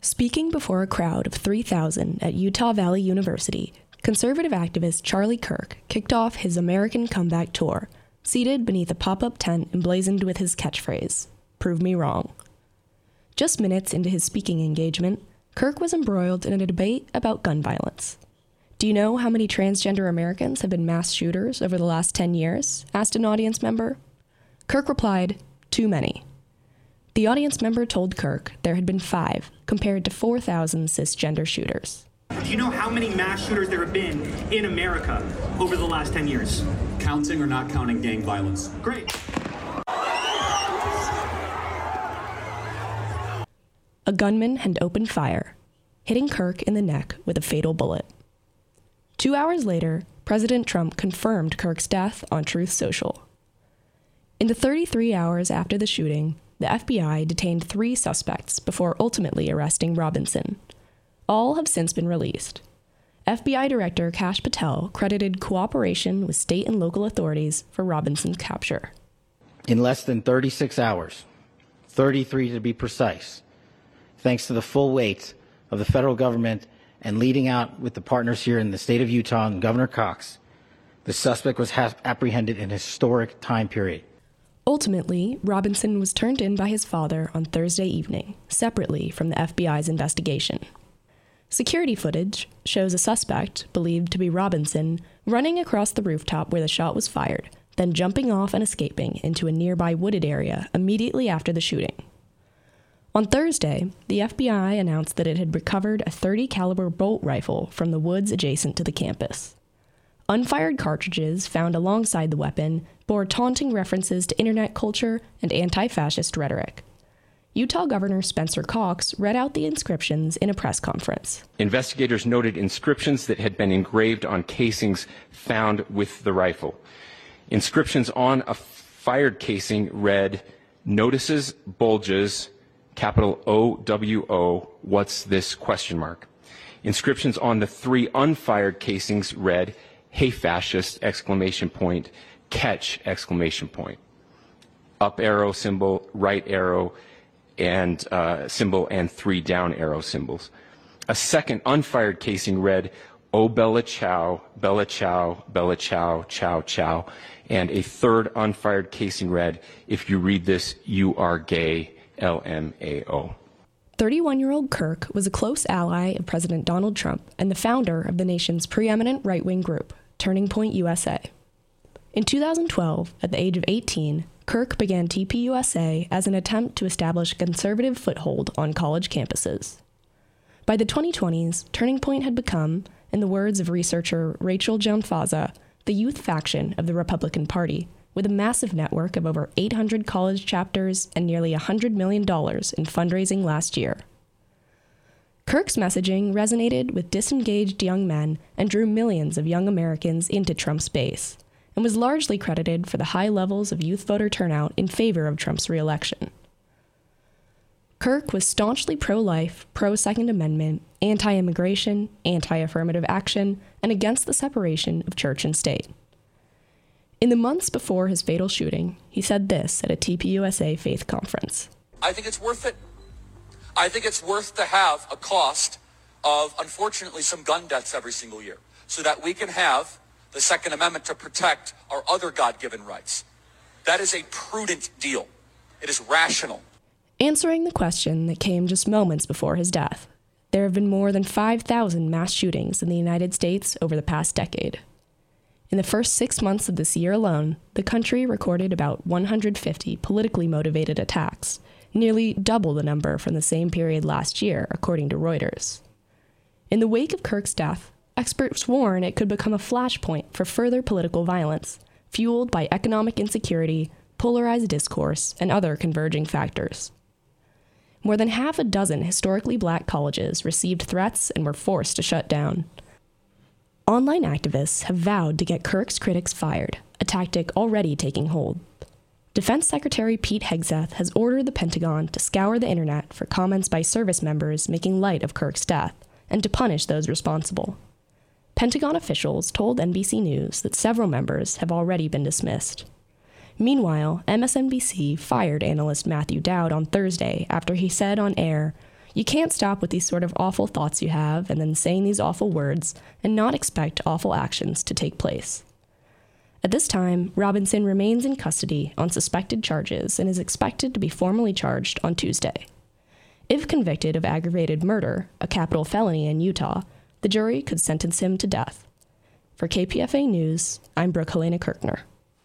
Speaking before a crowd of 3,000 at Utah Valley University, conservative activist Charlie Kirk kicked off his American Comeback Tour, seated beneath a pop-up tent emblazoned with his catchphrase, "Prove me wrong." Just minutes into his speaking engagement, Kirk was embroiled in a debate about gun violence. "Do you know how many transgender Americans have been mass shooters over the last 10 years?" asked an audience member. Kirk replied, "Too many." The audience member told Kirk there had been 5, compared to 4,000 cisgender shooters. Do you know how many mass shooters there have been in America over the last 10 years? Counting or not counting gang violence? Great. A gunman had opened fire, hitting Kirk in the neck with a fatal bullet. 2 hours later, President Trump confirmed Kirk's death on Truth Social. In the 33 hours after the shooting, the FBI detained 3 suspects before ultimately arresting Robinson. All have since been released. FBI Director Kash Patel credited cooperation with state and local authorities for Robinson's capture. In less than 36 hours, 33 to be precise, thanks to the full weight of the federal government and leading out with the partners here in the state of Utah and Governor Cox, the suspect was apprehended in a historic time period. Ultimately, Robinson was turned in by his father on Thursday evening, separately from the FBI's investigation. Security footage shows a suspect, believed to be Robinson, running across the rooftop where the shot was fired, then jumping off and escaping into a nearby wooded area immediately after the shooting. On Thursday, the FBI announced that it had recovered a .30 caliber bolt rifle from the woods adjacent to the campus. Unfired cartridges found alongside the weapon bore taunting references to internet culture and anti-fascist rhetoric. Utah Governor Spencer Cox read out the inscriptions in a press conference. Investigators noted inscriptions that had been engraved on casings found with the rifle. Inscriptions on a fired casing read, "Notices, bulges, capital OWO, what's this?" ? Inscriptions on the 3 unfired casings read, "Hey fascist!" ! Catch! Up arrow symbol, right arrow and symbol, and 3 down arrow symbols. A second unfired casing read, "Oh Bella Chow, Bella Chow, Bella Chow, Chow Chow," and a third unfired casing read, "If you read this, you are gay, LMAO." 31-year-old Kirk was a close ally of President Donald Trump and the founder of the nation's preeminent right-wing group, Turning Point USA. In 2012, at the age of 18, Kirk began TPUSA as an attempt to establish a conservative foothold on college campuses. By the 2020s, Turning Point had become, in the words of researcher Rachel Gianfazza, the youth faction of the Republican Party, with a massive network of over 800 college chapters and nearly $100 million in fundraising last year. Kirk's messaging resonated with disengaged young men and drew millions of young Americans into Trump's base, and was largely credited for the high levels of youth voter turnout in favor of Trump's re-election. Kirk was staunchly pro-life, pro-Second Amendment, anti-immigration, anti-affirmative action, and against the separation of church and state. In the months before his fatal shooting, he said this at a TPUSA faith conference. "I think it's worth it. I think it's worth to have a cost of, unfortunately, some gun deaths every single year, so that we can have the Second Amendment to protect our other God-given rights. That is a prudent deal. It is rational." Answering the question that came just moments before his death, there have been more than 5,000 mass shootings in the United States over the past decade. In the first 6 months of this year alone, the country recorded about 150 politically motivated attacks, nearly double the number from the same period last year, according to Reuters. In the wake of Kirk's death, experts warn it could become a flashpoint for further political violence, fueled by economic insecurity, polarized discourse, and other converging factors. More than half a dozen historically black colleges received threats and were forced to shut down. Online activists have vowed to get Kirk's critics fired, a tactic already taking hold. Defense Secretary Pete Hegseth has ordered the Pentagon to scour the internet for comments by service members making light of Kirk's death, and to punish those responsible. Pentagon officials told NBC News that several members have already been dismissed. Meanwhile, MSNBC fired analyst Matthew Dowd on Thursday after he said on air, You can't stop with these sort of awful thoughts you have and then saying these awful words and not expect awful actions to take place. At this time, Robinson remains in custody on suspected charges and is expected to be formally charged on Tuesday. If convicted of aggravated murder, a capital felony in Utah, the jury could sentence him to death. For KPFA News, I'm Brooke Helena Kirkner.